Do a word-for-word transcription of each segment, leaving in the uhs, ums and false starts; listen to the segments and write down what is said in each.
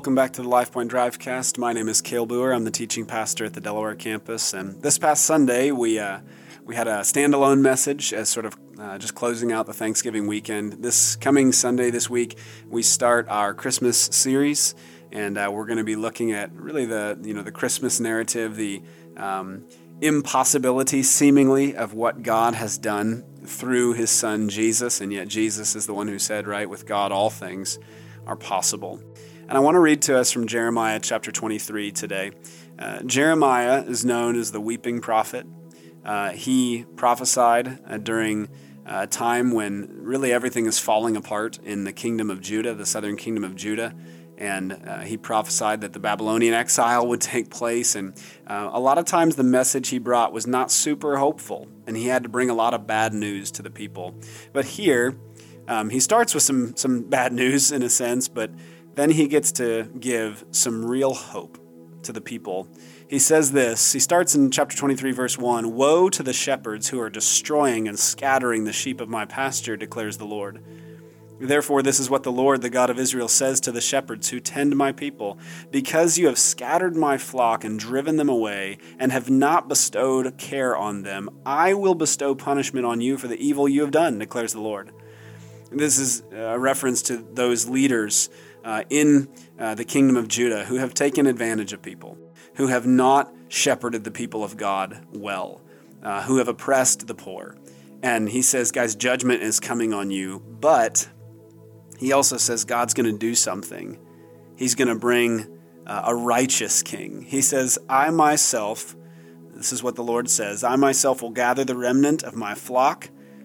welcome back to the LifePoint Drivecast. My name is Cale Boer. I'm the teaching pastor at the Delaware campus, and this past Sunday we uh, we had a standalone message as sort of uh, just closing out the Thanksgiving weekend. This coming Sunday this week, we start our Christmas series, and uh, we're going to be looking at really the you know the Christmas narrative, the um, impossibility seemingly of what God has done through His Son Jesus, and yet Jesus is the one who said, right, with God all things are possible. And I want to read to us from Jeremiah chapter twenty-three today. Uh, Jeremiah is known as the weeping prophet. Uh, he prophesied uh, during a time when really everything is falling apart in the kingdom of Judah, the southern kingdom of Judah. And uh, he prophesied that the Babylonian exile would take place. And uh, a lot of times the message he brought was not super hopeful, and he had to bring a lot of bad news to the people. But here, um, he starts with some, some bad news in a sense, but then he gets to give some real hope to the people. He says this, he starts in chapter twenty-three, verse one, "Woe to the shepherds who are destroying and scattering the sheep of my pasture, declares the Lord. Therefore, this is what the Lord, the God of Israel, says to the shepherds who tend my people. Because you have scattered my flock and driven them away, and have not bestowed care on them, I will bestow punishment on you for the evil you have done, declares the Lord." This is a reference to those leaders uh, in uh, the kingdom of Judah who have taken advantage of people, who have not shepherded the people of God well, uh, who have oppressed the poor. And he says, guys, judgment is coming on you, but he also says God's going to do something. He's going to bring uh, a righteous king. He says, I myself, this is what the Lord says, I myself will gather the remnant of my flock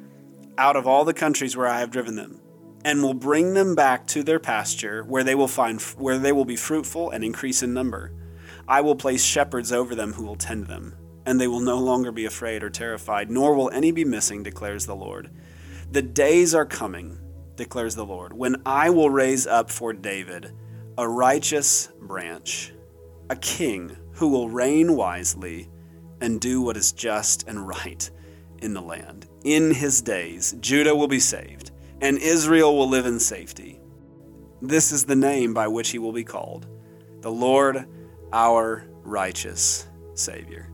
out of all the countries where I have driven them, and will bring them back to their pasture where they will find where they will be fruitful and increase in number. I will place shepherds over them who will tend them, and they will no longer be afraid or terrified, nor will any be missing, declares the Lord. The days are coming, declares the Lord, when I will raise up for David a righteous branch, a king who will reign wisely and do what is just and right in the land. In his days, Judah will be saved, and Israel will live in safety. This is the name by which he will be called, the Lord, our righteous Savior.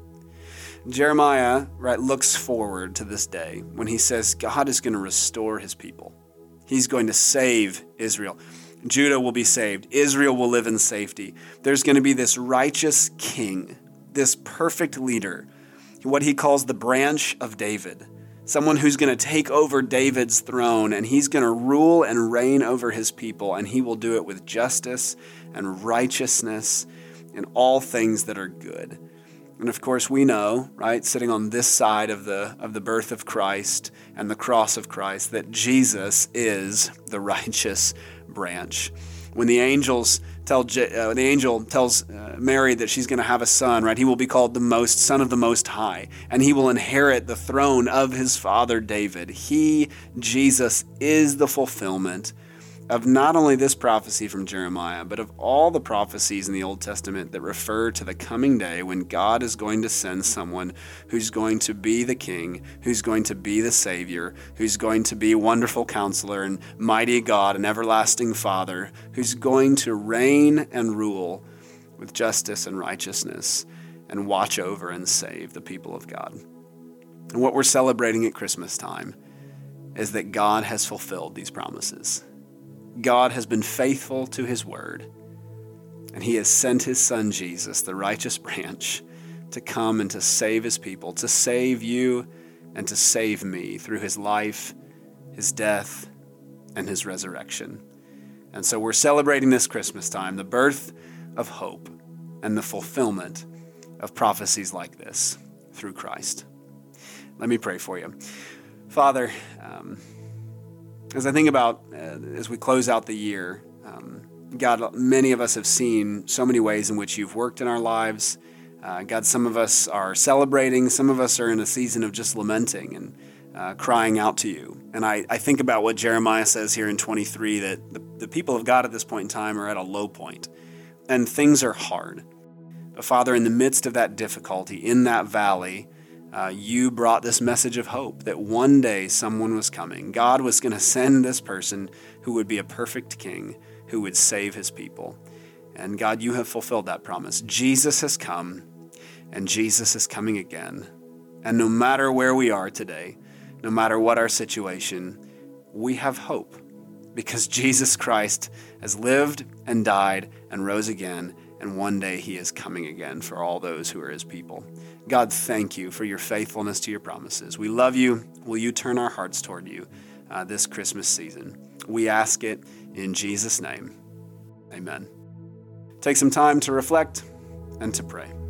Jeremiah, right, looks forward to this day when he says God is going to restore his people. He's going to save Israel. Judah will be saved. Israel will live in safety. There's going to be this righteous king, this perfect leader, what he calls the branch of David, someone who's going to take over David's throne, and he's going to rule and reign over his people, and he will do it with justice and righteousness and all things that are good. And of course, we know, right, sitting on this side of the of the birth of Christ and the cross of Christ, that Jesus is the righteous branch. When the angels tell uh, the angel tells uh, Mary that she's going to have a son, right, he will be called the most Son of the Most High, and he will inherit the throne of his father David. He, Jesus, is the fulfillment of not only this prophecy from Jeremiah, but of all the prophecies in the Old Testament that refer to the coming day when God is going to send someone who's going to be the King, who's going to be the Savior, who's going to be Wonderful Counselor and Mighty God and Everlasting Father, who's going to reign and rule with justice and righteousness and watch over and save the people of God. And what we're celebrating at Christmas time is that God has fulfilled these promises. God has been faithful to his word, and he has sent his son Jesus, the righteous branch, to come and to save his people, to save you and to save me through his life, his death, and his resurrection. And so we're celebrating this Christmas time, the birth of hope and the fulfillment of prophecies like this through Christ. Let me pray for you. Father, um, As I think about, uh, as we close out the year, um, God, many of us have seen so many ways in which you've worked in our lives. Uh, God, some of us are celebrating, some of us are in a season of just lamenting and uh, crying out to you. And I, I think about what Jeremiah says here in twenty-three, that the, the people of God at this point in time are at a low point, and things are hard. But Father, in the midst of that difficulty, in that valley, Uh, you brought this message of hope that one day someone was coming. God was going to send this person who would be a perfect king, who would save his people. And God, you have fulfilled that promise. Jesus has come, and Jesus is coming again. And no matter where we are today, no matter what our situation, we have hope because Jesus Christ has lived and died and rose again, and one day he is coming again for all those who are his people. God, thank you for your faithfulness to your promises. We love you. Will you turn our hearts toward you uh, this Christmas season? We ask it in Jesus' name. Amen. Take some time to reflect and to pray.